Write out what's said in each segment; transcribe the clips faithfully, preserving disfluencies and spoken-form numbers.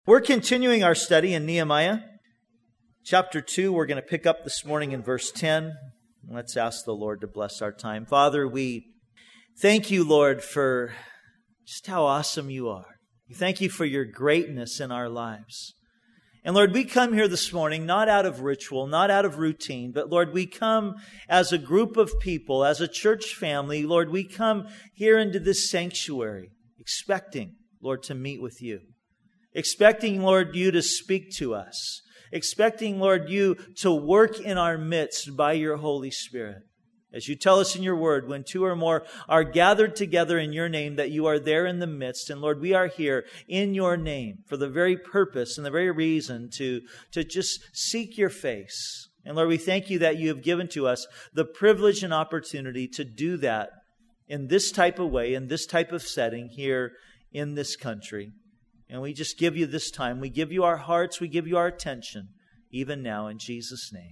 We're continuing our study in Nehemiah. Chapter two, we're going to pick up this morning in verse ten. Let's ask the Lord to bless our time. Father, we thank you, Lord, for just how awesome you are. We thank you for your greatness in our lives. And Lord, we come here this morning not out of ritual, not out of routine, but Lord, we come as a group of people, as a church family. Lord, we come here into this sanctuary expecting, Lord, to meet with you. Expecting, Lord, you to speak to us. Expecting, Lord, you to work in our midst by your Holy Spirit. As you tell us in your word, when two or more are gathered together in your name, that you are there in the midst. And Lord, we are here in your name for the very purpose and the very reason to, to just seek your face. And Lord, we thank you that you have given to us the privilege and opportunity to do that in this type of way, in this type of setting here in this country. And we just give you this time. We give you our hearts. We give you our attention, even now, in Jesus' name.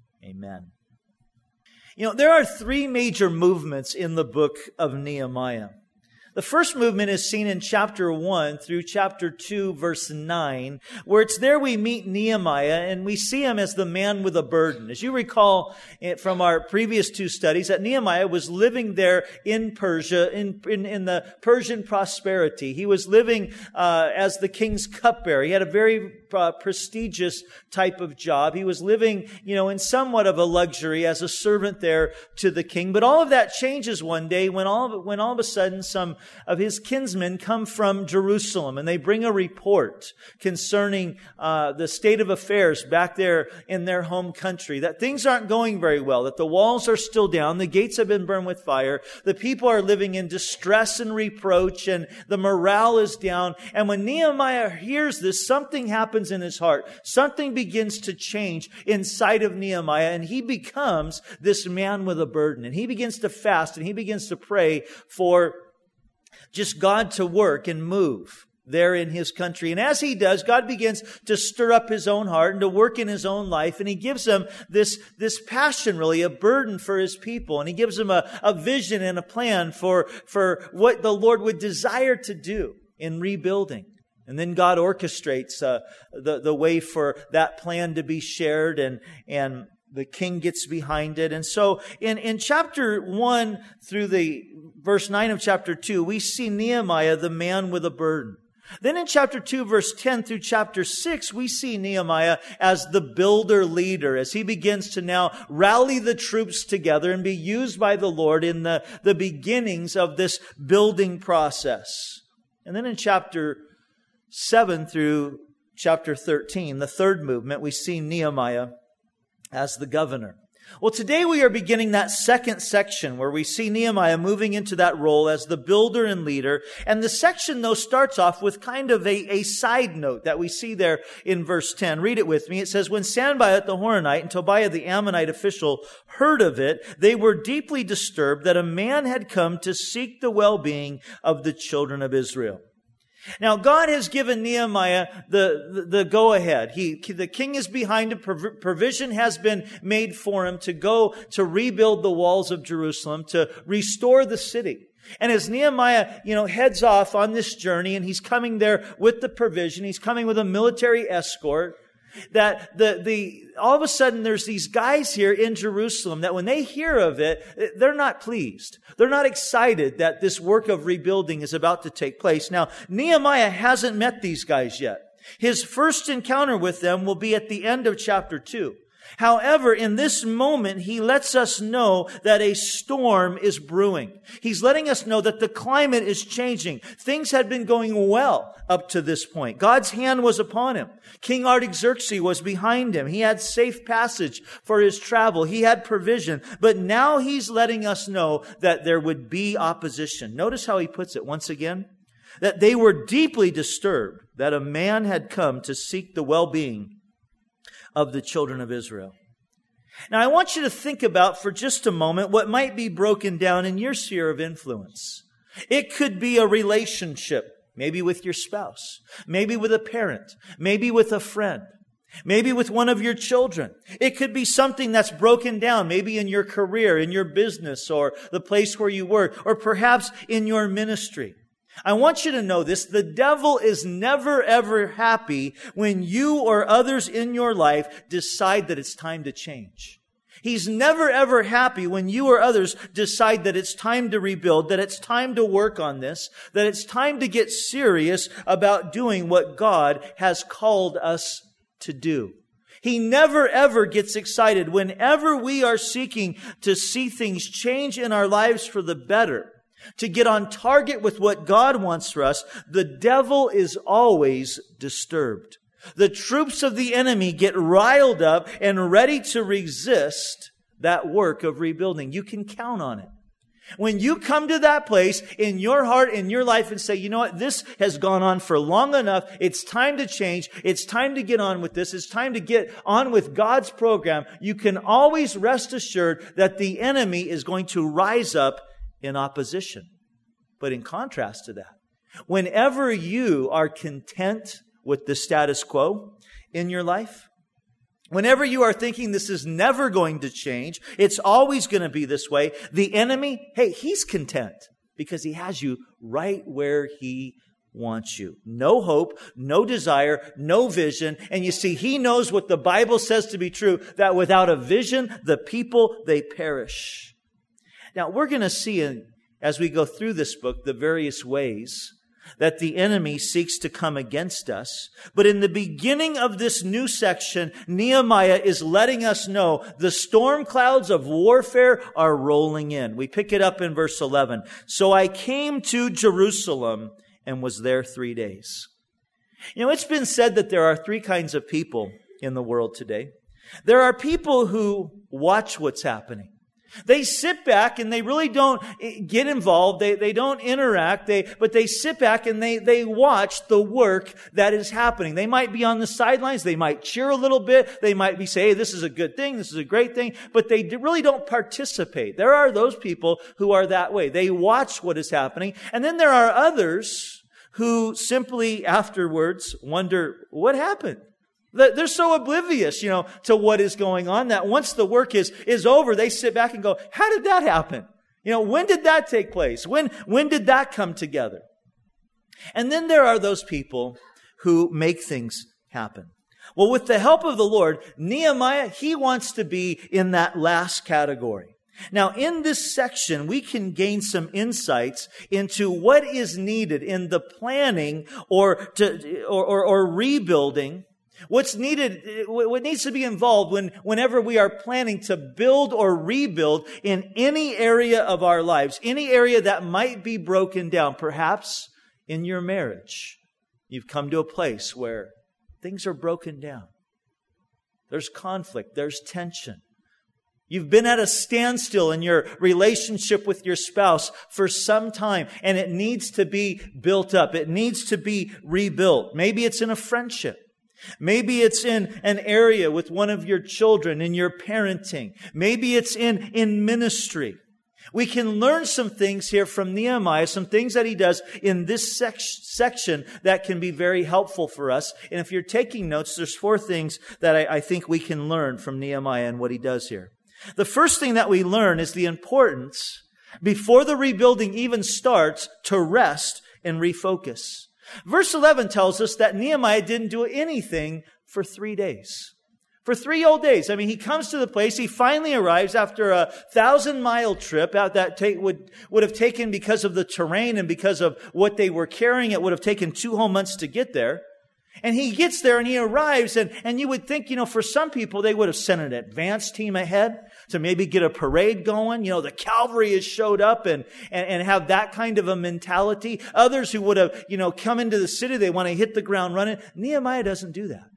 Amen. You know, there are three major movements in the book of Nehemiah. The first movement is seen in chapter one through chapter two, verse nine, where it's there we meet Nehemiah and we see him as the man with a burden. As you recall from our previous two studies, that Nehemiah was living there in Persia, in, in, in the Persian prosperity. He was living uh, as the king's cupbearer. He had a very uh, prestigious type of job. He was living, you know, in somewhat of a luxury as a servant there to the king. But all of that changes one day when all of, when all of a sudden some of his kinsmen come from Jerusalem, and they bring a report concerning uh, the state of affairs back there in their home country, that things aren't going very well, that the walls are still down, the gates have been burned with fire, the people are living in distress and reproach, and the morale is down. And when Nehemiah hears this, something happens in his heart. Something begins to change inside of Nehemiah, and he becomes this man with a burden, and he begins to fast, and he begins to pray for just God to work and move there in his country. And as he does, God begins to stir up his own heart and to work in his own life. And he gives him this, this passion, really, a burden for his people. And he gives him a, a vision and a plan for, for what the Lord would desire to do in rebuilding. And then God orchestrates uh, the, the way for that plan to be shared, and, and the king gets behind it. And so in, in chapter one through the verse nine of chapter two, we see Nehemiah, the man with a burden. Then in chapter two, verse ten through chapter six, we see Nehemiah as the builder leader, as he begins to now rally the troops together and be used by the Lord in the, the beginnings of this building process. And then in chapter seven through chapter thirteen, the third movement, we see Nehemiah as the governor. Well, today we are beginning that second section where we see Nehemiah moving into that role as the builder and leader. And the section, though, starts off with kind of a, a side note that we see there in verse ten. Read it with me. It says, when Sanballat the Horonite and Tobiah the Ammonite official heard of it, they were deeply disturbed that a man had come to seek the well-being of the children of Israel. Now, God has given Nehemiah the, the, the go-ahead. He, the king is behind him. Provision has been made for him to go to rebuild the walls of Jerusalem, to restore the city. And as Nehemiah, you know, heads off on this journey, and he's coming there with the provision, he's coming with a military escort, that the, the, all of a sudden there's these guys here in Jerusalem that when they hear of it, they're not pleased. They're not excited that this work of rebuilding is about to take place. Now, Nehemiah hasn't met these guys yet. His first encounter with them will be at the end of chapter two. However, in this moment, he lets us know that a storm is brewing. He's letting us know that the climate is changing. Things had been going well up to this point. God's hand was upon him. King Artaxerxes was behind him. He had safe passage for his travel. He had provision. But now he's letting us know that there would be opposition. Notice how he puts it once again. That they were deeply disturbed that a man had come to seek the well-being of the children of Israel. Now, I want you to think about for just a moment what might be broken down in your sphere of influence. It could be a relationship, maybe with your spouse, maybe with a parent, maybe with a friend, maybe with one of your children. It could be something that's broken down, maybe in your career, in your business, or the place where you work, or perhaps in your ministry. I want you to know this. The devil is never, ever happy when you or others in your life decide that it's time to change. He's never, ever happy when you or others decide that it's time to rebuild, that it's time to work on this, that it's time to get serious about doing what God has called us to do. He never, ever gets excited whenever we are seeking to see things change in our lives for the better, to get on target with what God wants for us. The devil is always disturbed. The troops of the enemy get riled up and ready to resist that work of rebuilding. You can count on it. When you come to that place in your heart, in your life, and say, you know what, this has gone on for long enough. It's time to change. It's time to get on with this. It's time to get on with God's program. You can always rest assured that the enemy is going to rise up in opposition. But in contrast to that, whenever you are content with the status quo in your life, whenever you are thinking this is never going to change, it's always going to be this way, the enemy, hey, he's content because he has you right where he wants you. No hope, no desire, no vision. And you see, he knows what the Bible says to be true, that without a vision, the people, they perish. Now, we're going to see in, as we go through this book, the various ways that the enemy seeks to come against us. But in the beginning of this new section, Nehemiah is letting us know the storm clouds of warfare are rolling in. We pick it up in verse eleven. So I came to Jerusalem and was there three days. You know, it's been said that there are three kinds of people in the world today. There are people who watch what's happening. They sit back and they really don't get involved. They, they don't interact. They, but they sit back and they, they watch the work that is happening. They might be on the sidelines. They might cheer a little bit. They might be saying, hey, this is a good thing. This is a great thing. But they really don't participate. There are those people who are that way. They watch what is happening. And then there are others who simply afterwards wonder, what happened? They're so oblivious, you know, to what is going on that once the work is, is over, they sit back and go, how did that happen? You know, when did that take place? When, when did that come together? And then there are those people who make things happen. Well, with the help of the Lord, Nehemiah, he wants to be in that last category. Now, in this section, we can gain some insights into what is needed in the planning or to, or, or, or rebuilding. What's needed, what needs to be involved when, whenever we are planning to build or rebuild in any area of our lives, any area that might be broken down, perhaps in your marriage. You've come to a place where things are broken down. There's conflict, there's tension. You've been at a standstill in your relationship with your spouse for some time, and it needs to be built up. It needs to be rebuilt. Maybe it's in a friendship. Maybe it's in an area with one of your children in your parenting. Maybe it's in, in ministry. We can learn some things here from Nehemiah, some things that he does in this sec- section that can be very helpful for us. And if you're taking notes, there's four things that I, I think we can learn from Nehemiah and what he does here. The first thing that we learn is the importance, before the rebuilding even starts, to rest and refocus. Verse eleven tells us that Nehemiah didn't do anything for three days. For three whole days. I mean, he comes to the place, he finally arrives after a thousand mile trip out that take, would, would have taken, because of the terrain and because of what they were carrying, it would have taken two whole months to get there. And he gets there and he arrives, and, and you would think, you know, for some people, they would have sent an advance team ahead to maybe get a parade going. You know, the cavalry has showed up and, and, and have that kind of a mentality. Others who would have, you know, come into the city, they want to hit the ground running. Nehemiah doesn't do that.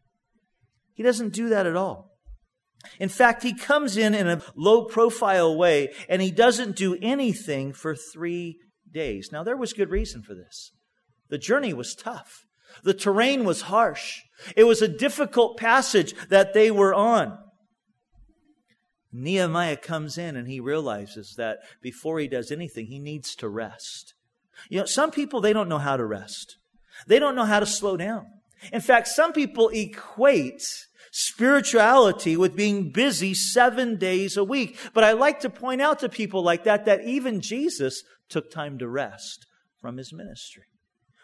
He doesn't do that at all. In fact, he comes in in a low profile way, and he doesn't do anything for three days. Now, there was good reason for this. The journey was tough. The terrain was harsh. It was a difficult passage that they were on. Nehemiah comes in and he realizes that before he does anything, he needs to rest. You know, some people, they don't know how to rest. They don't know how to slow down. In fact, some people equate spirituality with being busy seven days a week. But I like to point out to people like that, that even Jesus took time to rest from his ministry.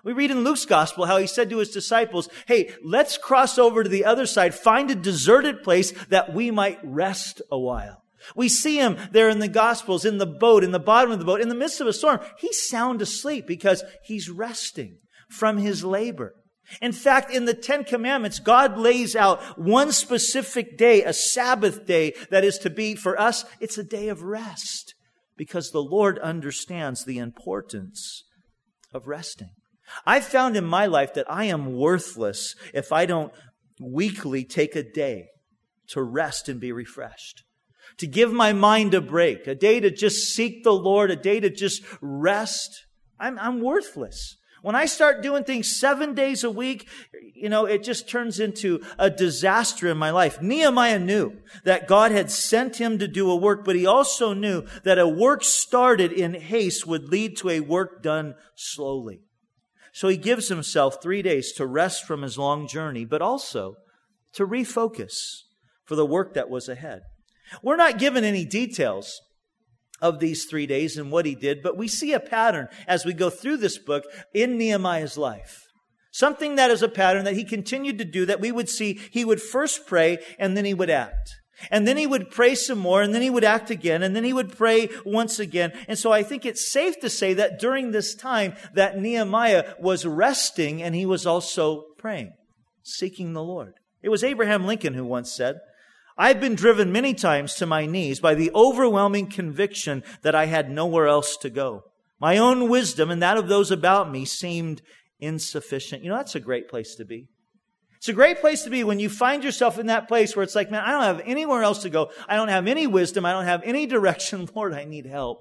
We read in Luke's gospel how he said to his disciples, hey, let's cross over to the other side, find a deserted place that we might rest a while. We see him there in the gospels, in the boat, in the bottom of the boat, in the midst of a storm. He's sound asleep because he's resting from his labor. In fact, in the Ten Commandments, God lays out one specific day, a Sabbath day, that is to be, for us, it's a day of rest because the Lord understands the importance of resting. I've found in my life that I am worthless if I don't weekly take a day to rest and be refreshed, to give my mind a break, a day to just seek the Lord, a day to just rest. I'm, I'm worthless. When I start doing things seven days a week, you know, it just turns into a disaster in my life. Nehemiah knew that God had sent him to do a work, but he also knew that a work started in haste would lead to a work done slowly. So he gives himself three days to rest from his long journey, but also to refocus for the work that was ahead. We're not given any details of these three days and what he did, but we see a pattern as we go through this book in Nehemiah's life. Something that is a pattern that he continued to do, that we would see he would first pray and then he would act. And then he would pray some more and then he would act again and then he would pray once again. And so I think it's safe to say that during this time that Nehemiah was resting and he was also praying, seeking the Lord. It was Abraham Lincoln who once said, I've been driven many times to my knees by the overwhelming conviction that I had nowhere else to go. My own wisdom and that of those about me seemed insufficient. You know, that's a great place to be. It's a great place to be when you find yourself in that place where it's like, man, I don't have anywhere else to go. I don't have any wisdom. I don't have any direction. Lord, I need help.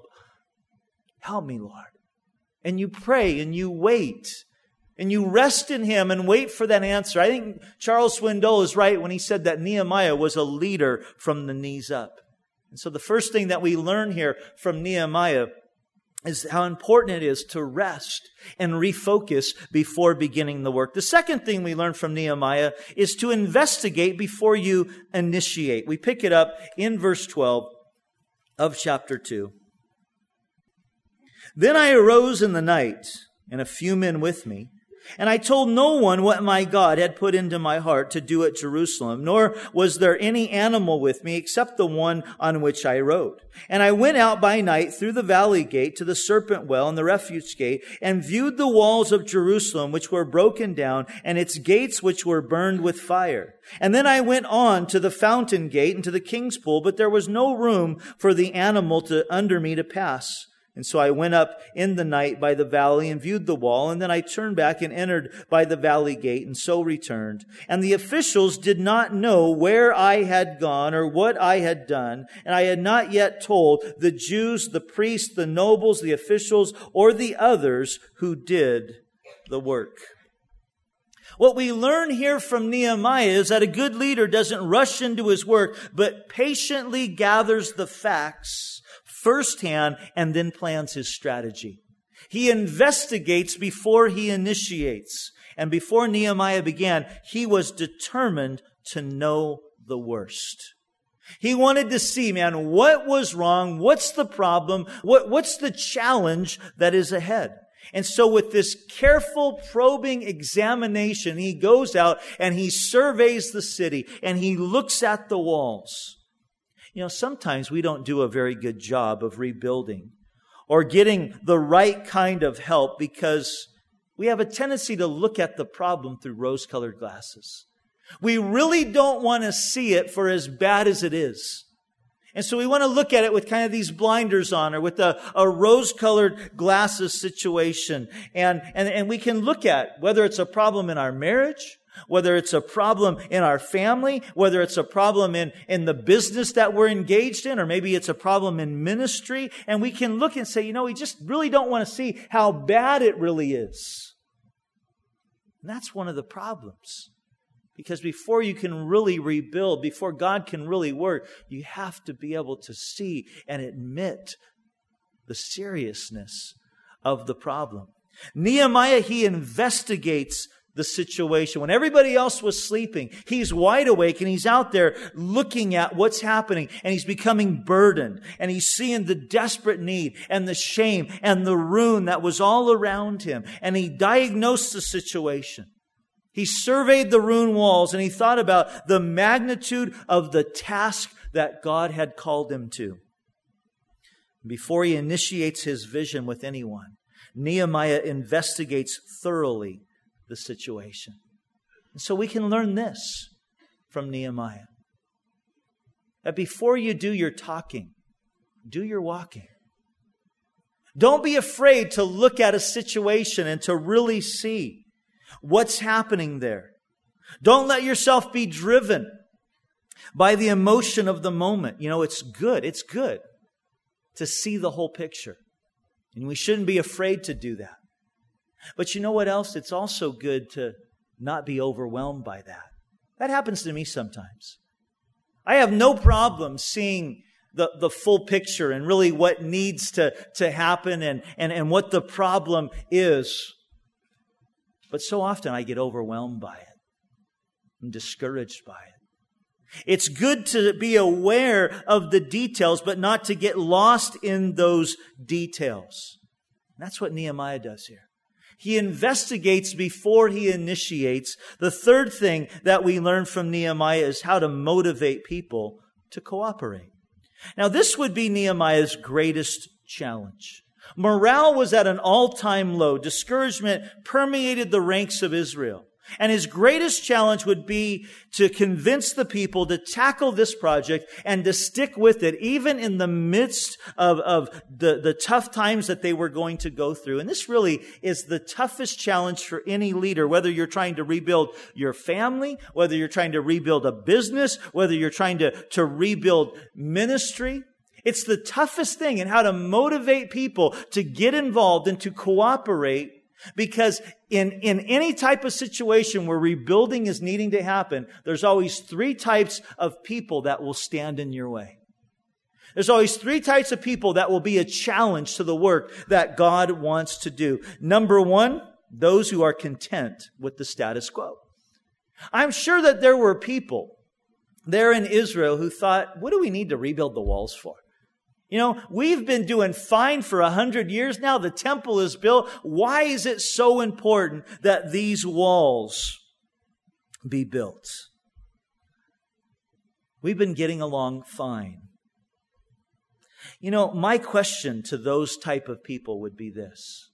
Help me, Lord. And you pray and you wait. And you rest in Him and wait for that answer. I think Charles Swindoll is right when he said that Nehemiah was a leader from the knees up. And so the first thing that we learn here from Nehemiah is how important it is to rest and refocus before beginning the work. The second thing we learn from Nehemiah is to investigate before you initiate. We pick it up in verse twelve of chapter two. Then I arose in the night, and a few men with me, and I told no one what my God had put into my heart to do at Jerusalem, nor was there any animal with me except the one on which I rode. And I went out by night through the valley gate to the serpent well and the refuge gate, and viewed the walls of Jerusalem which were broken down, and its gates which were burned with fire. And then I went on to the fountain gate and to the king's pool, but there was no room for the animal to under me to pass. And so I went up in the night by the valley and viewed the wall, and then I turned back and entered by the valley gate, and so returned. And the officials did not know where I had gone or what I had done, and I had not yet told the Jews, the priests, the nobles, the officials, or the others who did the work. What we learn here from Nehemiah is that a good leader doesn't rush into his work, but patiently gathers the facts firsthand and then plans his strategy. He investigates before he initiates. And before Nehemiah began, he was determined to know the worst. He wanted to see, man, what was wrong? What's the problem? What, what's the challenge that is ahead? And so with this careful probing examination, he goes out and he surveys the city and he looks at the walls. You know, sometimes we don't do a very good job of rebuilding or getting the right kind of help because we have a tendency to look at the problem through rose-colored glasses. We really don't want to see it for as bad as it is. And so we want to look at it with kind of these blinders on or with a, a rose-colored glasses situation. And, and, and we can look at whether it's a problem in our marriage, whether it's a problem in our family, whether it's a problem in, in the business that we're engaged in, or maybe it's a problem in ministry. And we can look and say, you know, we just really don't want to see how bad it really is. And that's one of the problems. Because before you can really rebuild, before God can really work, you have to be able to see and admit the seriousness of the problem. Nehemiah, he investigates the situation. When everybody else was sleeping, he's wide awake and he's out there looking at what's happening, and he's becoming burdened, and he's seeing the desperate need and the shame and the ruin that was all around him. And he diagnosed the situation. He surveyed the ruined walls, and he thought about the magnitude of the task that God had called him to. Before he initiates his vision with anyone, Nehemiah investigates thoroughly the situation. And so we can learn this from Nehemiah. That before you do your talking, do your walking. Don't be afraid to look at a situation and to really see what's happening there. Don't let yourself be driven by the emotion of the moment. You know, it's good. It's good to see the whole picture. And we shouldn't be afraid to do that. But you know what else? It's also good to not be overwhelmed by that. That happens to me sometimes. I have no problem seeing the, the full picture and really what needs to, to happen and, and, and what the problem is. But so often I get overwhelmed by it. I'm discouraged by it. It's good to be aware of the details, but not to get lost in those details. And that's what Nehemiah does here. He investigates before he initiates. The third thing that we learn from Nehemiah is how to motivate people to cooperate. Now, this would be Nehemiah's greatest challenge. Morale was at an all-time low. Discouragement permeated the ranks of Israel. And his greatest challenge would be to convince the people to tackle this project and to stick with it, even in the midst of, of the, the tough times that they were going to go through. And this really is the toughest challenge for any leader, whether you're trying to rebuild your family, whether you're trying to rebuild a business, whether you're trying to, to rebuild ministry. It's the toughest thing in how to motivate people to get involved and to cooperate. Because in, in any type of situation where rebuilding is needing to happen, there's always three types of people that will stand in your way. There's always three types of people that will be a challenge to the work that God wants to do. Number one, those who are content with the status quo. I'm sure that there were people there in Israel who thought, what do we need to rebuild the walls for? You know, we've been doing fine for a hundred years now. The temple is built. Why is it so important that these walls be built? We've been getting along fine. You know, my question to those type of people would be this.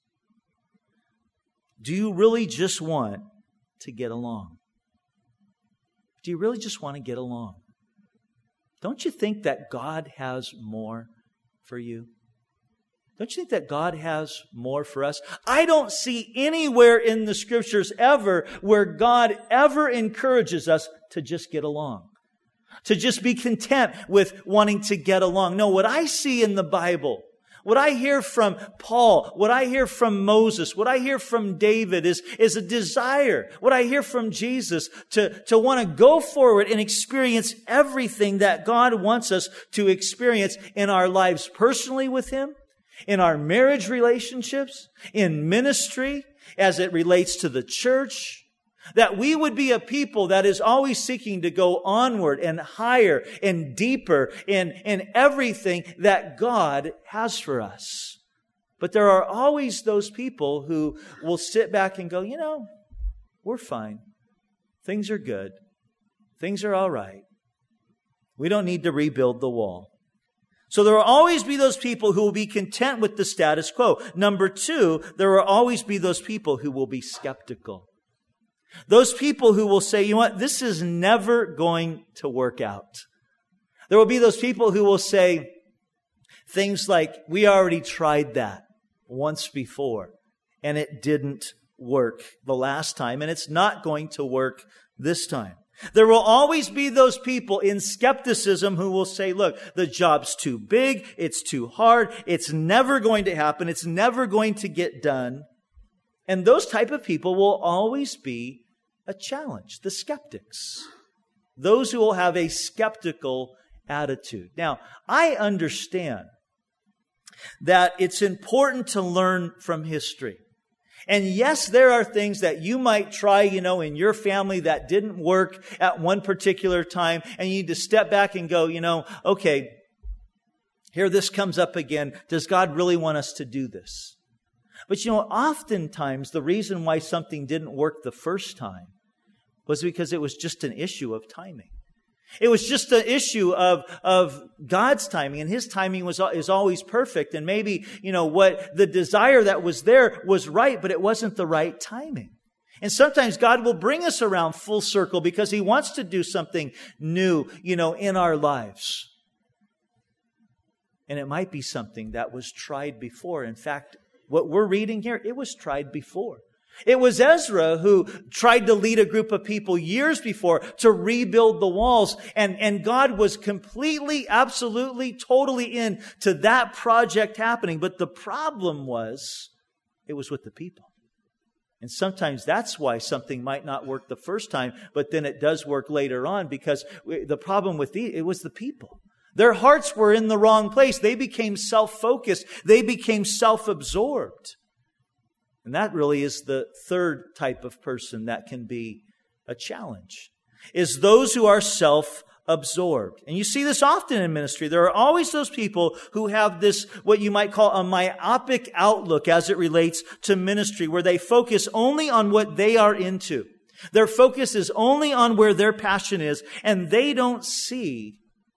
Do you really just want to get along? Do you really just want to get along? Don't you think that God has more for you? Don't you think that God has more for us? I don't see anywhere in the Scriptures ever where God ever encourages us to just get along, to just be content with wanting to get along. No, what I see in the Bible, what I hear from Paul, what I hear from Moses, what I hear from David is, is a desire. What I hear from Jesus to, to want to go forward and experience everything that God wants us to experience in our lives personally with Him, in our marriage relationships, in ministry, as it relates to the church. That we would be a people that is always seeking to go onward and higher and deeper in, in everything that God has for us. But there are always those people who will sit back and go, you know, we're fine. Things are good. Things are all right. We don't need to rebuild the wall. So there will always be those people who will be content with the status quo. Number two, there will always be those people who will be skeptical. Those people who will say, you know what, this is never going to work out. There will be those people who will say things like, we already tried that once before, and it didn't work the last time, and it's not going to work this time. There will always be those people in skepticism who will say, look, the job's too big, it's too hard, it's never going to happen, it's never going to get done. And those type of people will always be a challenge, the skeptics. Those who will have a skeptical attitude. Now, I understand that it's important to learn from history. And yes, there are things that you might try, you know, in your family that didn't work at one particular time. And you need to step back and go, you know, okay, here this comes up again. Does God really want us to do this? But you know, oftentimes the reason why something didn't work the first time was because it was just an issue of timing. It was just an issue of, of God's timing, and His timing was, is always perfect. And maybe, you know, what the desire that was there was right, but it wasn't the right timing. And sometimes God will bring us around full circle because He wants to do something new, you know, in our lives. And it might be something that was tried before. In fact, what we're reading here, it was tried before. It was Ezra who tried to lead a group of people years before to rebuild the walls. And, and God was completely, absolutely, totally in to that project happening. But the problem was, it was with the people. And sometimes that's why something might not work the first time, but then it does work later on, because the problem with the, it was the people. Their hearts were in the wrong place. They became self-focused. They became self-absorbed. And that really is the third type of person that can be a challenge, is those who are self-absorbed. And you see this often in ministry. There are always those people who have this, what you might call a myopic outlook as it relates to ministry, where they focus only on what they are into. Their focus is only on where their passion is, and they don't see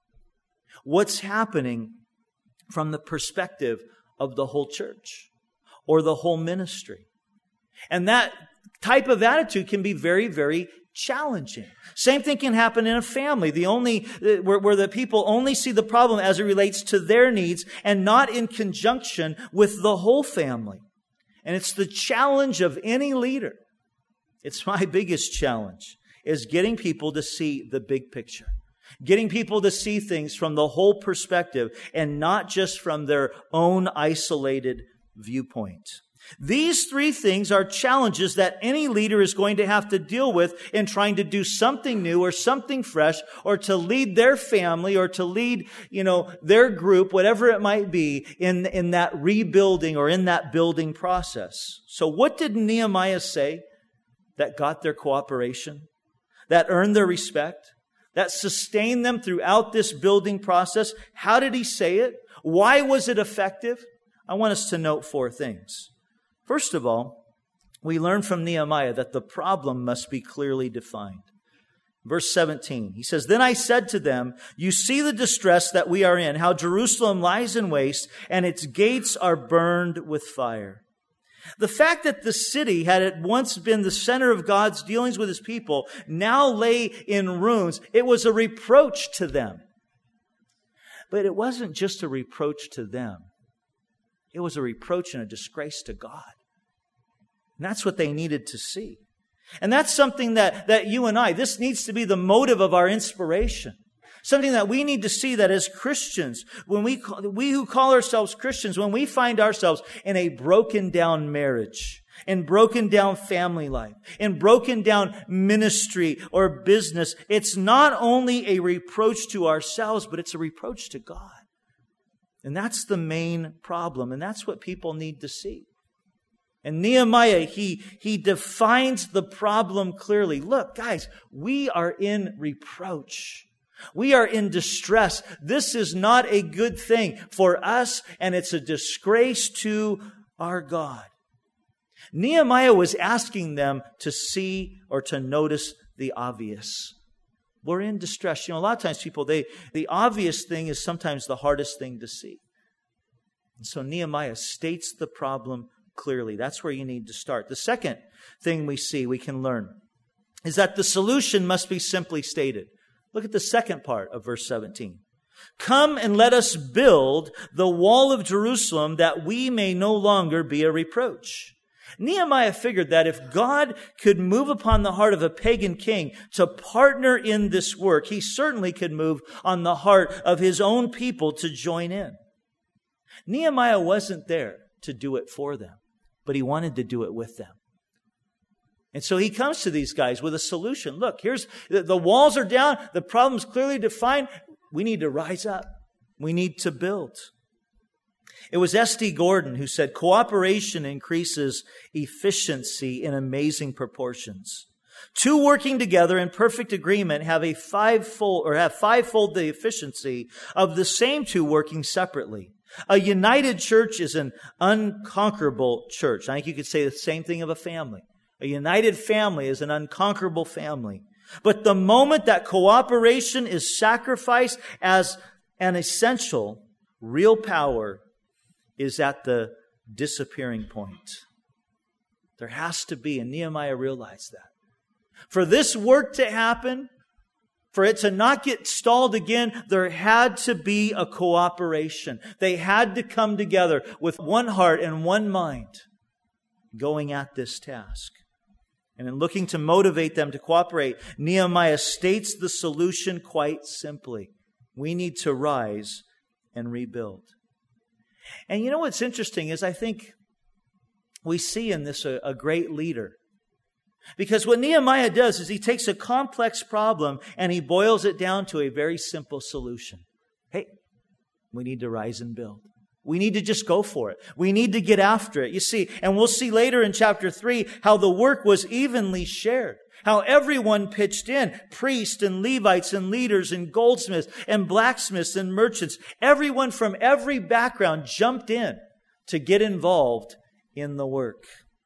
what's happening from the perspective of the whole church or the whole ministry. And that type of attitude can be very, very challenging. Same thing can happen in a family. The only, where, where the people only see the problem as it relates to their needs and not in conjunction with the whole family. And it's the challenge of any leader. It's my biggest challenge, is getting people to see the big picture. Getting people to see things from the whole perspective and not just from their own isolated viewpoint. These three things are challenges that any leader is going to have to deal with in trying to do something new or something fresh, or to lead their family, or to lead, you know, their group, whatever it might be, in, in that rebuilding or in that building process. So what did Nehemiah say that got their cooperation, that earned their respect, that sustained them throughout this building process? How did he say it? Why was it effective? I want us to note four things. First of all, we learn from Nehemiah that the problem must be clearly defined. Verse seventeen, he says, "Then I said to them, you see the distress that we are in, how Jerusalem lies in waste, and its gates are burned with fire." The fact that the city had at once been the center of God's dealings with His people now lay in ruins. It was a reproach to them. But it wasn't just a reproach to them. It was a reproach and a disgrace to God. And that's what they needed to see. And that's something that, that you and I, this needs to be the motive of our inspiration. Something that we need to see, that as Christians, when we, we who call ourselves Christians, when we find ourselves in a broken down marriage, in broken down family life, in broken down ministry or business, it's not only a reproach to ourselves, but it's a reproach to God. And that's the main problem. And that's what people need to see. And Nehemiah, he, he defines the problem clearly. Look, guys, we are in reproach. We are in distress. This is not a good thing for us, and it's a disgrace to our God. Nehemiah was asking them to see or to notice the obvious. We're in distress. You know, a lot of times people, they, the obvious thing is sometimes the hardest thing to see. And so Nehemiah states the problem clearly. That's where you need to start. The second thing we see, we can learn, is that the solution must be simply stated. Look at the second part of verse seventeen. "Come and let us build the wall of Jerusalem, that we may no longer be a reproach." Nehemiah figured that if God could move upon the heart of a pagan king to partner in this work, He certainly could move on the heart of His own people to join in. Nehemiah wasn't there to do it for them, but he wanted to do it with them. And so he comes to these guys with a solution. Look, here's the, the walls are down. The problem's clearly defined. We need to rise up. We need to build. It was S D Gordon who said, cooperation increases efficiency in amazing proportions. Two working together in perfect agreement have a fivefold, or have fivefold the efficiency of the same two working separately. A united church is an unconquerable church. I think you could say the same thing of a family. A united family is an unconquerable family. But the moment that cooperation is sacrificed as an essential, real power is at the disappearing point. There has to be, and Nehemiah realized that. For this work to happen, for it to not get stalled again, there had to be a cooperation. They had to come together with one heart and one mind going at this task. And in looking to motivate them to cooperate, Nehemiah states the solution quite simply. We need to rise and rebuild. And you know what's interesting is I think we see in this a, a great leader. Because what Nehemiah does is he takes a complex problem and he boils it down to a very simple solution. Hey, we need to rise and build. We need to just go for it. We need to get after it. You see, and we'll see later in chapter three how the work was evenly shared. How everyone pitched in. Priests and Levites and leaders and goldsmiths and blacksmiths and merchants. Everyone from every background jumped in to get involved in the work.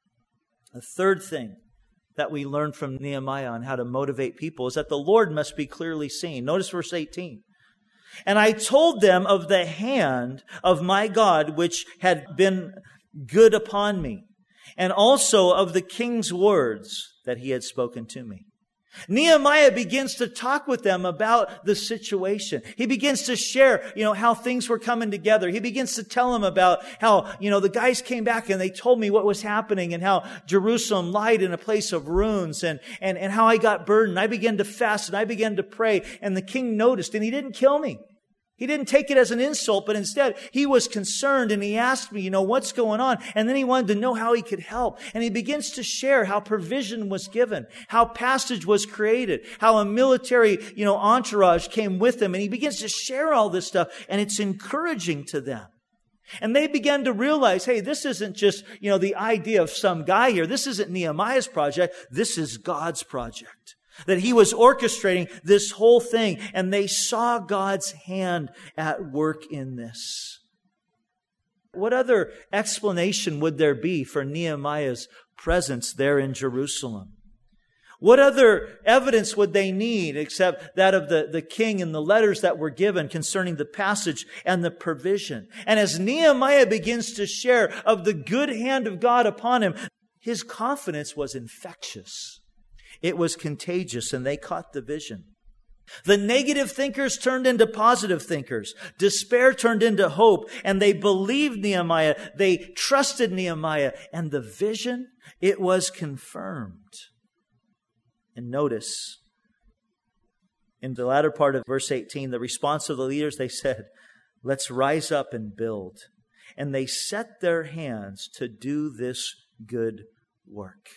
The third thing that we learn from Nehemiah on how to motivate people is that the Lord must be clearly seen. Notice verse eighteen. And I told them of the hand of my God which had been good upon me, and also of the king's words that he had spoken to me. Nehemiah begins to talk with them about the situation. He begins to share, you know, how things were coming together. He begins to tell them about how, you know, the guys came back and they told me what was happening and how Jerusalem lied in a place of ruins and, and, and how I got burdened. I began to fast and I began to pray, and the king noticed, and he didn't kill me. He didn't take it as an insult, but instead he was concerned and he asked me, you know, what's going on? And then he wanted to know how he could help. And he begins to share how provision was given, how passage was created, how a military, you know, entourage came with him. And he begins to share all this stuff, and it's encouraging to them. And they began to realize, hey, this isn't just, you know, the idea of some guy here. This isn't Nehemiah's project. This is God's project. That he was orchestrating this whole thing, and they saw God's hand at work in this. What other explanation would there be for Nehemiah's presence there in Jerusalem? What other evidence would they need except that of the, the king and the letters that were given concerning the passage and the provision? And as Nehemiah begins to share of the good hand of God upon him, his confidence was infectious. It was contagious, and they caught the vision. The negative thinkers turned into positive thinkers. Despair turned into hope, and they believed Nehemiah. They trusted Nehemiah, and the vision, it was confirmed. And notice, in the latter part of verse eighteen, the response of the leaders, they said, let's rise up and build. And they set their hands to do this good work.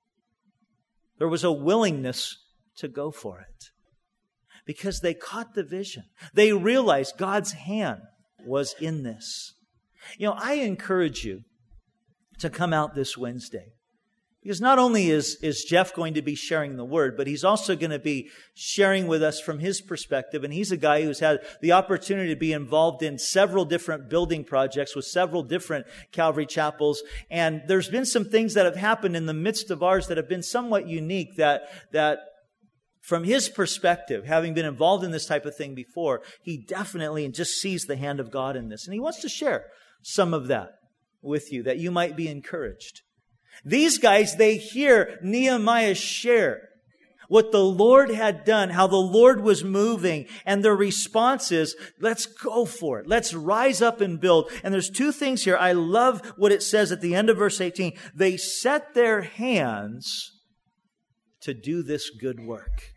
There was a willingness to go for it because they caught the vision. They realized God's hand was in this. You know, I encourage you to come out this Wednesday, because not only is, is Jeff going to be sharing the Word, but he's also going to be sharing with us from his perspective. And he's a guy who's had the opportunity to be involved in several different building projects with several different Calvary chapels. And there's been some things that have happened in the midst of ours that have been somewhat unique that, that from his perspective, having been involved in this type of thing before, he definitely just sees the hand of God in this. And he wants to share some of that with you, that you might be encouraged. These guys, they hear Nehemiah share what the Lord had done, how the Lord was moving, and their response is, let's go for it. Let's rise up and build. And there's two things here. I love what it says at the end of verse eighteen. They set their hands to do this good work.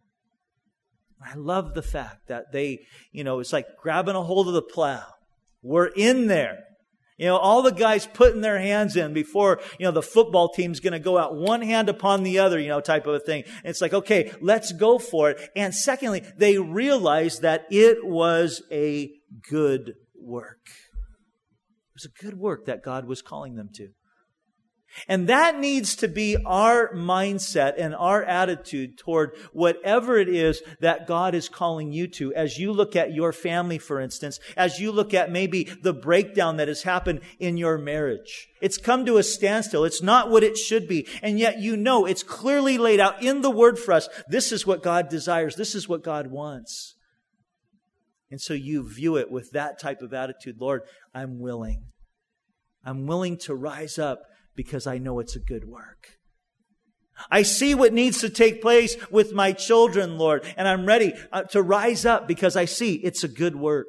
I love the fact that they, you know, it's like grabbing a hold of the plow. We're in there. You know, all the guys putting their hands in before, you know, the football team's going to go out one hand upon the other, you know, type of a thing. And it's like, okay, let's go for it. And secondly, they realized that it was a good work. It was a good work that God was calling them to. And that needs to be our mindset and our attitude toward whatever it is that God is calling you to. As you look at your family, for instance, as you look at maybe the breakdown that has happened in your marriage. It's come to a standstill. It's not what it should be. And yet you know it's clearly laid out in the Word for us. This is what God desires. This is what God wants. And so you view it with that type of attitude. Lord, I'm willing. I'm willing to rise up because I know it's a good work. I see what needs to take place with my children, Lord, and I'm ready to rise up because I see it's a good work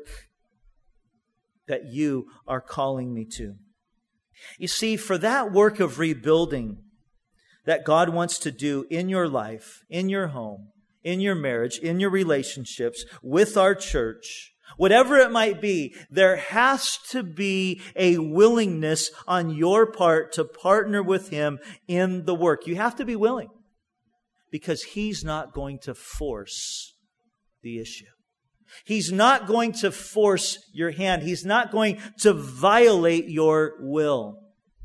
that you are calling me to. You see, for that work of rebuilding that God wants to do in your life, in your home, in your marriage, in your relationships, with our church, whatever it might be, there has to be a willingness on your part to partner with Him in the work. You have to be willing because He's not going to force the issue. He's not going to force your hand. He's not going to violate your will.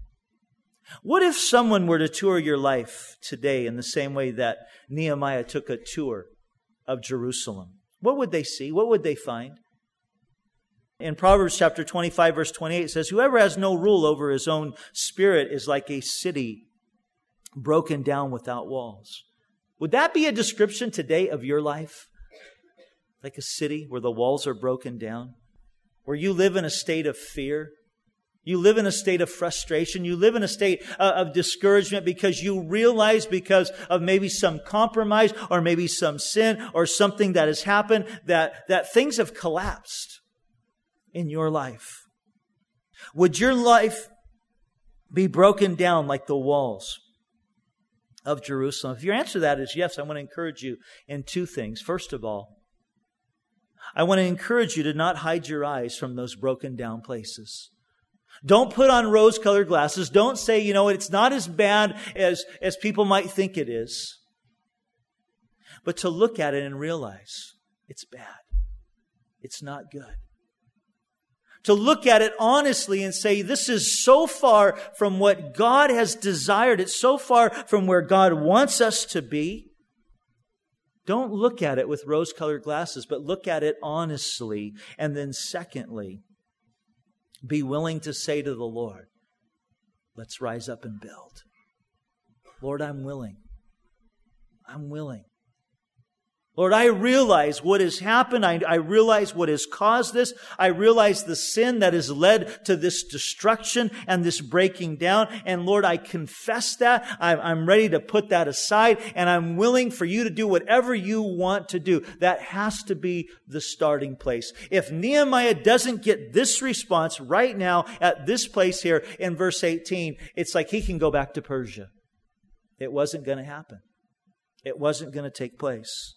What if someone were to tour your life today in the same way that Nehemiah took a tour of Jerusalem? What would they see? What would they find? In Proverbs chapter twenty-five, verse twenty-eight, it says, whoever has no rule over his own spirit is like a city broken down without walls. Would that be a description today of your life? Like a city where the walls are broken down? Where you live in a state of fear? You live in a state of frustration. You live in a state of discouragement because you realize because of maybe some compromise or maybe some sin or something that has happened that, that things have collapsed in your life. Would your life be broken down like the walls of Jerusalem? If your answer to that is yes, I want to encourage you in two things. First of all, I want to encourage you to not hide your eyes from those broken down places. Don't put on rose-colored glasses. Don't say, you know, it's not as bad as, as people might think it is. But to look at it and realize it's bad. It's not good. To look at it honestly and say, this is so far from what God has desired. It's so far from where God wants us to be. Don't look at it with rose-colored glasses, but look at it honestly. And then secondly, be willing to say to the Lord, let's rise up and build. Lord, I'm willing. I'm willing. Lord, I realize what has happened. I, I realize what has caused this. I realize the sin that has led to this destruction and this breaking down. And Lord, I confess that. I'm, I'm ready to put that aside. And I'm willing for you to do whatever you want to do. That has to be the starting place. If Nehemiah doesn't get this response right now at this place here in verse eighteen, it's like he can go back to Persia. It wasn't going to happen. It wasn't going to take place.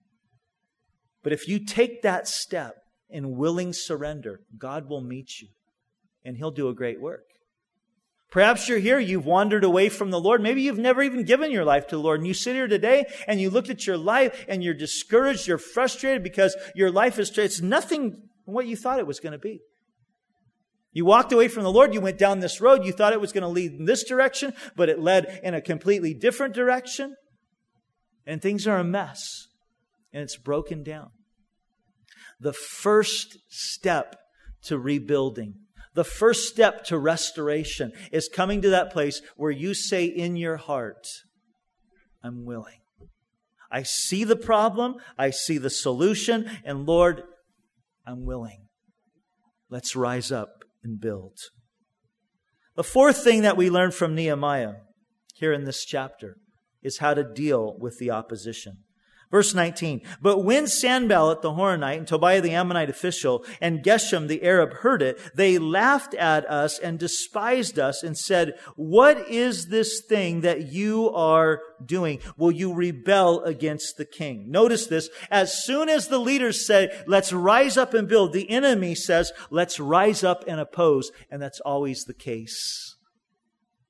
But if you take that step in willing surrender, God will meet you and He'll do a great work. Perhaps you're here, you've wandered away from the Lord. Maybe you've never even given your life to the Lord. And you sit here today and you look at your life and you're discouraged, you're frustrated because your life is, it's nothing what you thought it was going to be. You walked away from the Lord, you went down this road, you thought it was going to lead in this direction, but it led in a completely different direction. And things are a mess. And it's broken down. The first step to rebuilding, the first step to restoration is coming to that place where you say in your heart, I'm willing. I see the problem. I see the solution. And Lord, I'm willing. Let's rise up and build. The fourth thing that we learn from Nehemiah here in this chapter is how to deal with the opposition. Verse nineteen, but when Sanballat the Horonite and Tobiah the Ammonite official and Geshem the Arab heard it, they laughed at us and despised us and said, what is this thing that you are doing? Will you rebel against the king? Notice this. As soon as the leaders said, let's rise up and build, the enemy says, let's rise up and oppose. And that's always the case.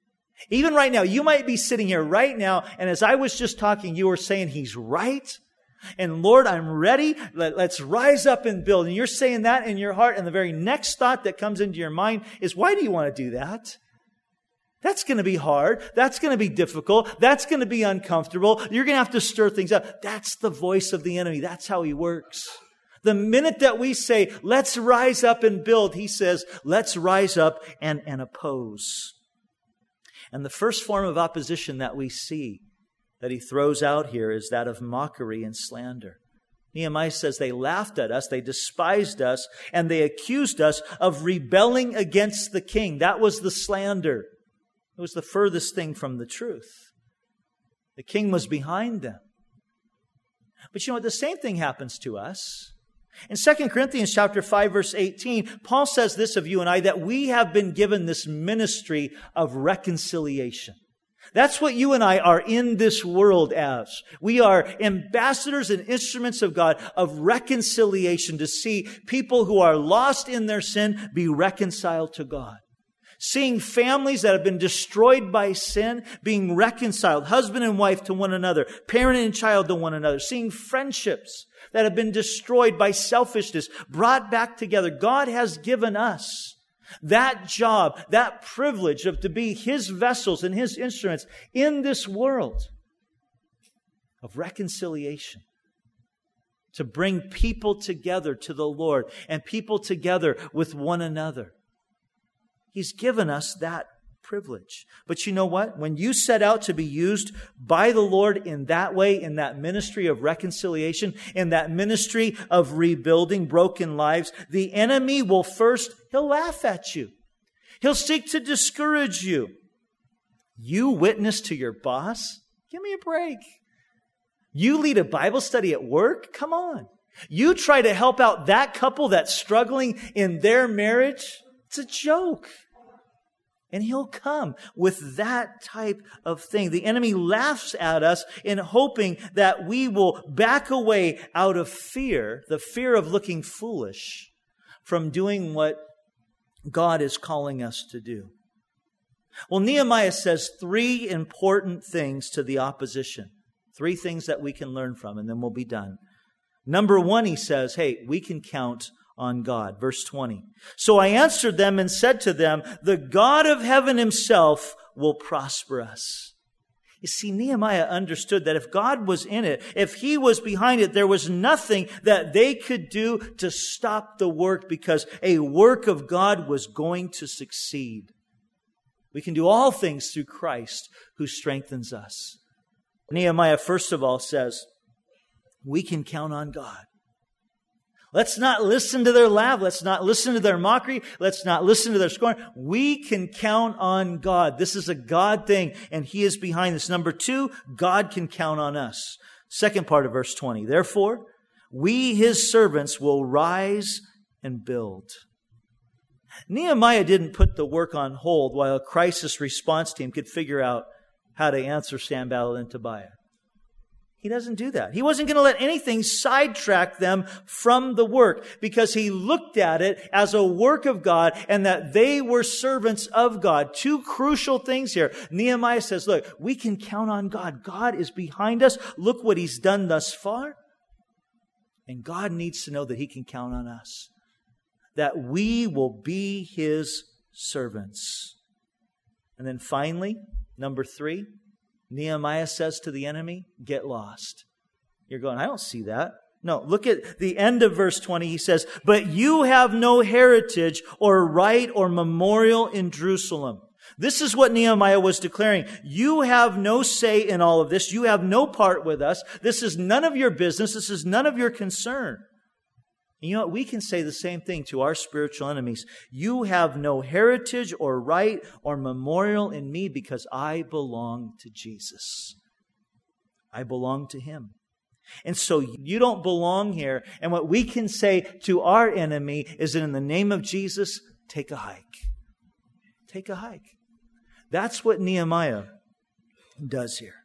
Even right now, you might be sitting here right now, and as I was just talking, you were saying he's right. And Lord, I'm ready. Let, let's rise up and build. And you're saying that in your heart. And the very next thought that comes into your mind is, why do you want to do that? That's going to be hard. That's going to be difficult. That's going to be uncomfortable. You're going to have to stir things up. That's the voice of the enemy. That's how he works. The minute that we say, let's rise up and build, he says, let's rise up and, and oppose. And the first form of opposition that we see that he throws out here is that of mockery and slander. Nehemiah says they laughed at us, they despised us, and they accused us of rebelling against the king. That was the slander. It was the furthest thing from the truth. The king was behind them. But you know what? The same thing happens to us. In Second Corinthians chapter five, verse eighteen, Paul says this of you and I, that we have been given this ministry of reconciliation. That's what you and I are in this world as. We are ambassadors and instruments of God of reconciliation, to see people who are lost in their sin be reconciled to God. Seeing families that have been destroyed by sin being reconciled, husband and wife to one another, parent and child to one another. Seeing friendships that have been destroyed by selfishness brought back together. God has given us that job, that privilege of to be His vessels and His instruments in this world of reconciliation. To bring people together to the Lord and people together with one another. He's given us that privilege. But you know what? When you set out to be used by the Lord in that way, in that ministry of reconciliation, in that ministry of rebuilding broken lives, the enemy will first, he'll laugh at you. He'll seek to discourage you. You witness to your boss? Give me a break. You lead a Bible study at work? Come on. You try to help out that couple that's struggling in their marriage? It's a joke. And he'll come with that type of thing. The enemy laughs at us in hoping that we will back away out of fear, the fear of looking foolish, from doing what God is calling us to do. Well, Nehemiah says three important things to the opposition. Three things that we can learn from, and then we'll be done. Number one, he says, hey, we can count on God. Verse twenty. So I answered them and said to them, the God of heaven Himself will prosper us. You see, Nehemiah understood that if God was in it, if He was behind it, there was nothing that they could do to stop the work, because a work of God was going to succeed. We can do all things through Christ who strengthens us. Nehemiah, first of all, says, we can count on God. Let's not listen to their laugh. Let's not listen to their mockery. Let's not listen to their scorn. We can count on God. This is a God thing, and He is behind this. Number two, God can count on us. Second part of verse twenty. Therefore, we, His servants, will rise and build. Nehemiah didn't put the work on hold while a crisis response team could figure out how to answer Sanballat and Tobiah. He doesn't do that. He wasn't going to let anything sidetrack them from the work, because he looked at it as a work of God and that they were servants of God. Two crucial things here. Nehemiah says, look, we can count on God. God is behind us. Look what He's done thus far. And God needs to know that He can count on us, that we will be His servants. And then finally, number three, Nehemiah says to the enemy, get lost. You're going, I don't see that. No, look at the end of verse twenty. He says, but you have no heritage or right or memorial in Jerusalem. This is what Nehemiah was declaring. You have no say in all of this. You have no part with us. This is none of your business. This is none of your concern. And you know what? We can say the same thing to our spiritual enemies. You have no heritage or right or memorial in me, because I belong to Jesus. I belong to Him. And so you don't belong here. And what we can say to our enemy is that in the name of Jesus, take a hike. Take a hike. That's what Nehemiah does here.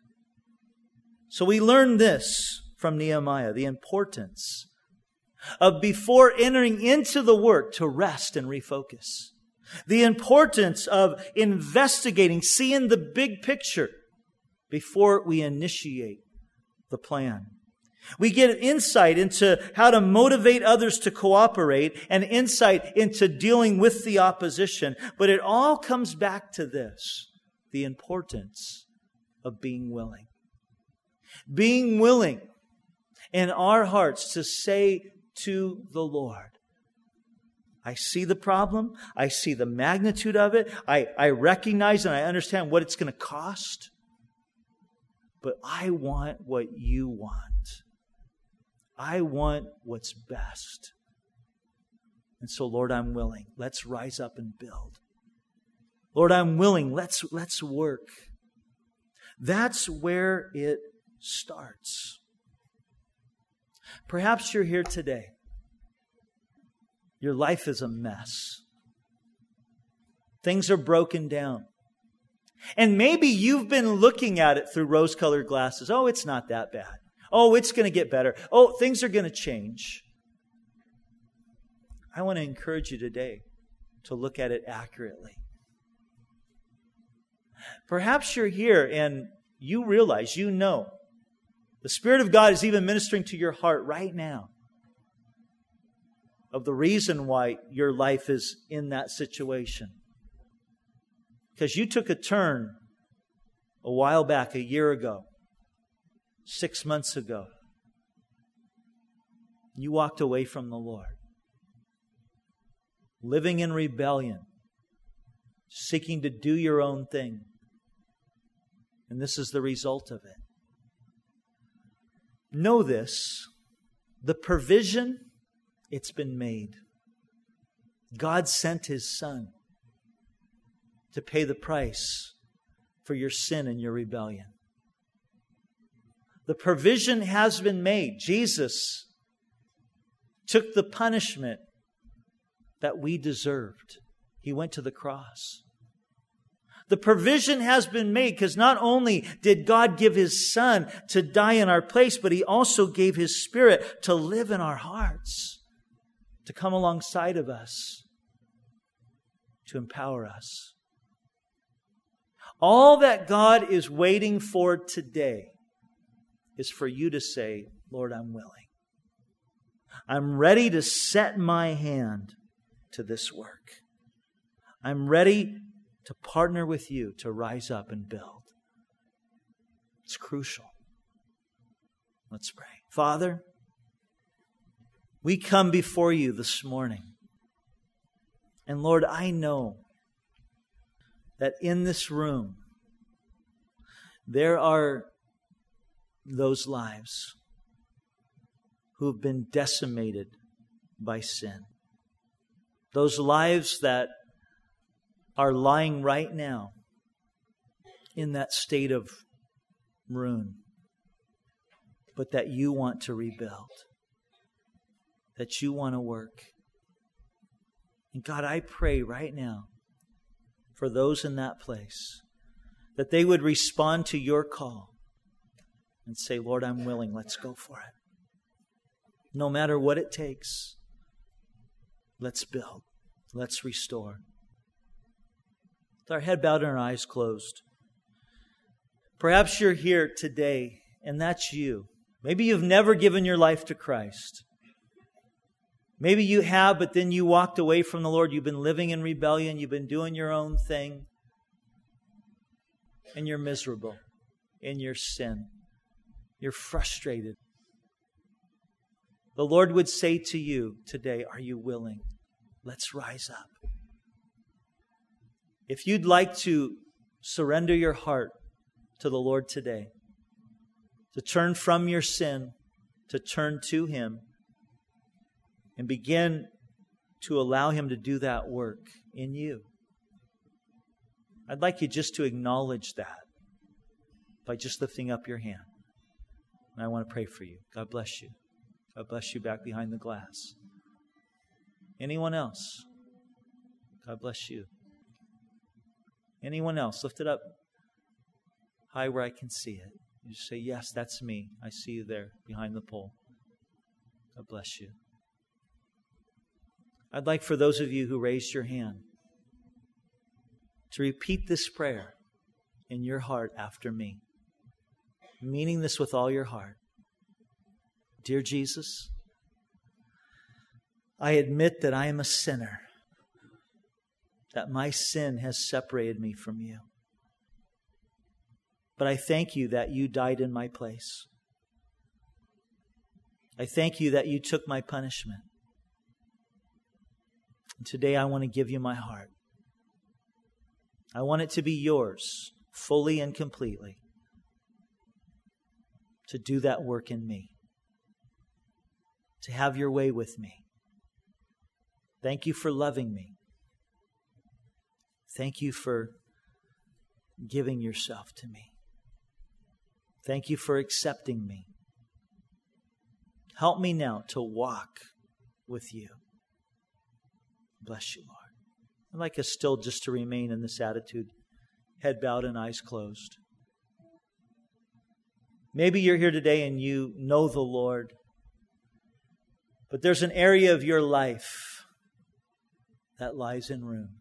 So we learn this from Nehemiah, the importance of, before entering into the work, to rest and refocus. The importance of investigating, seeing the big picture before we initiate the plan. We get insight into how to motivate others to cooperate and insight into dealing with the opposition. But it all comes back to this, the importance of being willing. Being willing in our hearts to say to the Lord, I see the problem. I see the magnitude of it. I, I recognize and I understand what it's going to cost. But I want what you want. I want what's best. And so, Lord, I'm willing. Let's rise up and build. Lord, I'm willing. Let's, let's work. That's where it starts. Perhaps you're here today. Your life is a mess. Things are broken down. And maybe you've been looking at it through rose-colored glasses. Oh, it's not that bad. Oh, it's going to get better. Oh, things are going to change. I want to encourage you today to look at it accurately. Perhaps you're here and you realize, you know, the Spirit of God is even ministering to your heart right now of the reason why your life is in that situation. Because you took a turn a while back, a year ago, six months ago. You walked away from the Lord, living in rebellion, seeking to do your own thing. And this is the result of it. Know this, the provision, it's been made. God sent His Son to pay the price for your sin and your rebellion. The provision has been made. Jesus took the punishment that we deserved. He went to the cross. The provision has been made because not only did God give His Son to die in our place, but He also gave His Spirit to live in our hearts, to come alongside of us, to empower us. All that God is waiting for today is for you to say, Lord, I'm willing. I'm ready to set my hand to this work. I'm ready to partner with you to rise up and build. It's crucial. Let's pray. Father, we come before you this morning. And Lord, I know that in this room, there are those lives who have been decimated by sin. Those lives that are lying right now in that state of ruin, but that you want to rebuild, that you want to work. And God, I pray right now for those in that place, that they would respond to your call and say, Lord, I'm willing. Let's go for it. No matter what it takes, let's build. Let's restore. With our head bowed and our eyes closed. Perhaps you're here today, and that's you. Maybe you've never given your life to Christ. Maybe you have, but then you walked away from the Lord. You've been living in rebellion. You've been doing your own thing. And you're miserable in your sin. You're frustrated. The Lord would say to you today, are you willing? Let's rise up. If you'd like to surrender your heart to the Lord today, to turn from your sin, to turn to Him, and begin to allow Him to do that work in you, I'd like you just to acknowledge that by just lifting up your hand. And I want to pray for you. God bless you. God bless you back behind the glass. Anyone else? God bless you. Anyone else? Lift it up high where I can see it. You just say, yes, that's me. I see you there behind the pole. God bless you. I'd like for those of you who raised your hand to repeat this prayer in your heart after me, meaning this with all your heart. Dear Jesus, I admit that I am a sinner, that my sin has separated me from you. But I thank you that you died in my place. I thank you that you took my punishment. And today I want to give you my heart. I want it to be yours, fully and completely, to do that work in me, to have your way with me. Thank you for loving me. Thank you for giving yourself to me. Thank you for accepting me. Help me now to walk with you. Bless you, Lord. I'd like us still just to remain in this attitude, head bowed and eyes closed. Maybe you're here today and you know the Lord, but there's an area of your life that lies in ruin.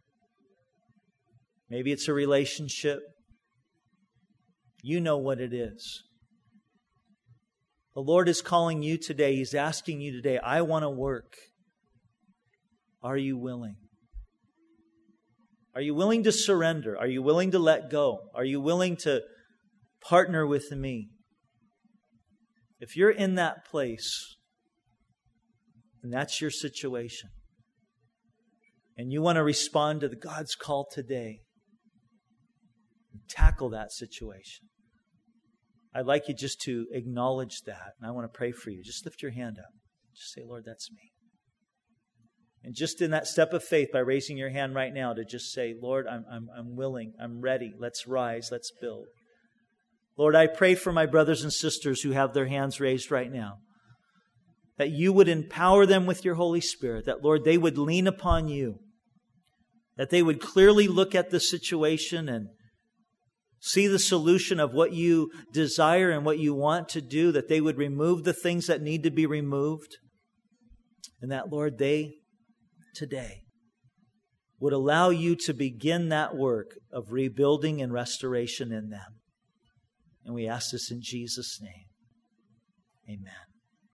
Maybe it's a relationship. You know what it is. The Lord is calling you today. He's asking you today, I want to work. Are you willing? Are you willing to surrender? Are you willing to let go? Are you willing to partner with me? If you're in that place, and that's your situation, and you want to respond to the God's call today, tackle that situation, I'd like you just to acknowledge that, and I want to pray for you. Just lift your hand up. Just say, Lord, that's me. And just in that step of faith, by raising your hand right now, to just say, Lord, I'm, I'm, I'm willing, I'm ready, let's rise, let's build. Lord, I pray for my brothers and sisters who have their hands raised right now, that you would empower them with your Holy Spirit, that, Lord, they would lean upon you, that they would clearly look at the situation and see the solution of what you desire and what you want to do, that they would remove the things that need to be removed, and that, Lord, they today would allow you to begin that work of rebuilding and restoration in them. And we ask this in Jesus' name. Amen.